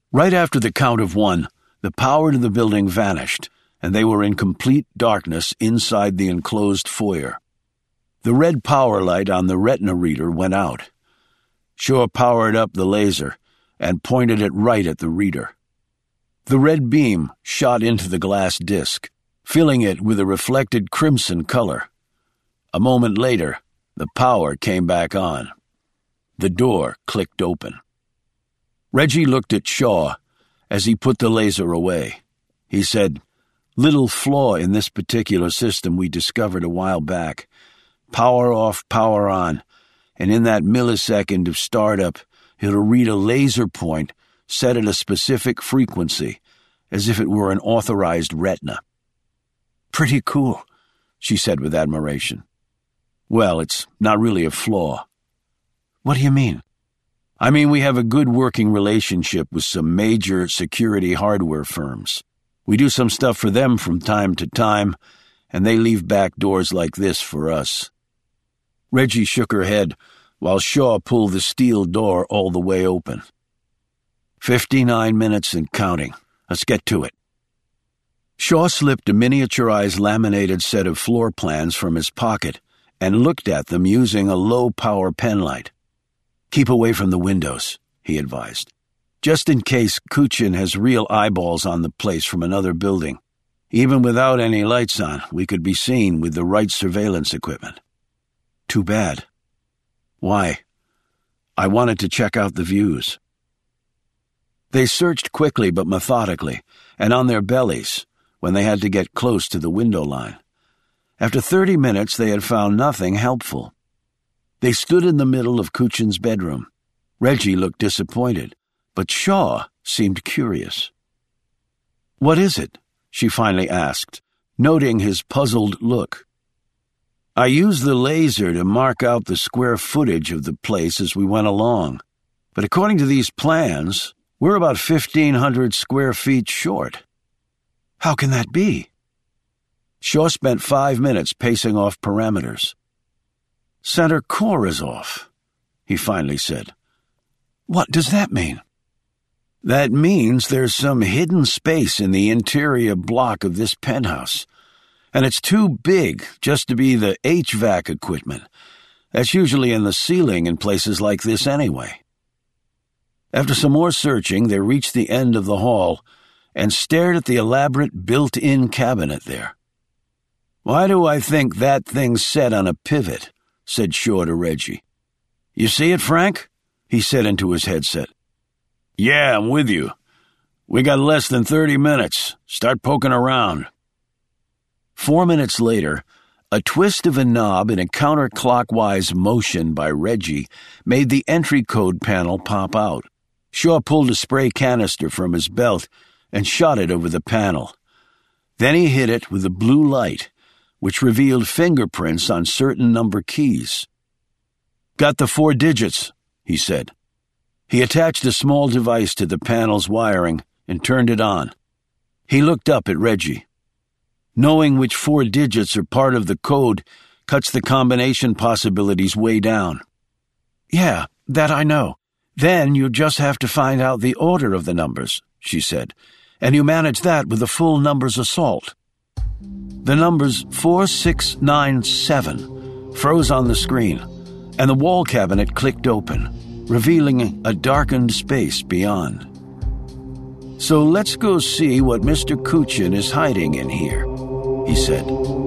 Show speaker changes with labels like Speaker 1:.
Speaker 1: Right after the count of 1, the power to the building vanished, and they were in complete darkness inside the enclosed foyer. The red power light on the retina reader went out. Shaw powered up the laser and pointed it right at the reader. The red beam shot into the glass disc, filling it with a reflected crimson color. A moment later, the power came back on. The door clicked open. Reggie looked at Shaw as he put the laser away. He said, "Little flaw in this particular system we discovered a while back. Power off, power on, and in that millisecond of startup, it'll read a laser point set at a specific frequency, as if it were an authorized retina." "Pretty cool," she said with admiration. "Well, it's not really a flaw." "What do you mean?" "I mean, we have a good working relationship with some major security hardware firms. We do some stuff for them from time to time, and they leave back doors like this for us." Reggie shook her head while Shaw pulled the steel door all the way open. 59 minutes and counting. Let's get to it. Shaw slipped a miniaturized laminated set of floor plans from his pocket and looked at them using a low-power penlight. "Keep away from the windows," he advised, "just in case Kuchin has real eyeballs on the place from another building. Even without any lights on, we could be seen with the right surveillance equipment." "Too bad." "Why?" "I wanted to check out the views." They searched quickly but methodically, and on their bellies, when they had to get close to the window line. After 30 minutes, they had found nothing helpful. They stood in the middle of Kuchin's bedroom. Reggie looked disappointed, but Shaw seemed curious. "What is it?" she finally asked, noting his puzzled look. "I used the laser to mark out the square footage of the place as we went along, but according to these plans, we're about 1,500 square feet short." "How can that be?" Shaw spent 5 minutes pacing off parameters. "Center core is off," he finally said. "What does that mean?" "That means there's some hidden space in the interior block of this penthouse, and it's too big just to be the HVAC equipment. That's usually in the ceiling in places like this anyway." After some more searching, they reached the end of the hall and stared at the elaborate built-in cabinet there. "Why do I think that thing's set on a pivot?" said Shaw to Reggie. "You see it, Frank?" he said into his headset. "Yeah, I'm with you. We got less than 30 minutes. Start poking around." 4 minutes later, a twist of a knob in a counterclockwise motion by Reggie made the entry code panel pop out. Shaw pulled a spray canister from his belt and shot it over the panel. Then he hit it with a blue light, which revealed fingerprints on certain number keys. "Got the 4 digits, he said. He attached a small device to the panel's wiring and turned it on. He looked up at Reggie. "Knowing which 4 digits are part of the code cuts the combination possibilities way down." "Yeah, that I know. Then you just have to find out the order of the numbers," she said, "and you manage that with the full numbers assault." The numbers 4697 froze on the screen, and the wall cabinet clicked open, revealing a darkened space beyond. "So let's go see what Mr. Kuchin is hiding in here," he said.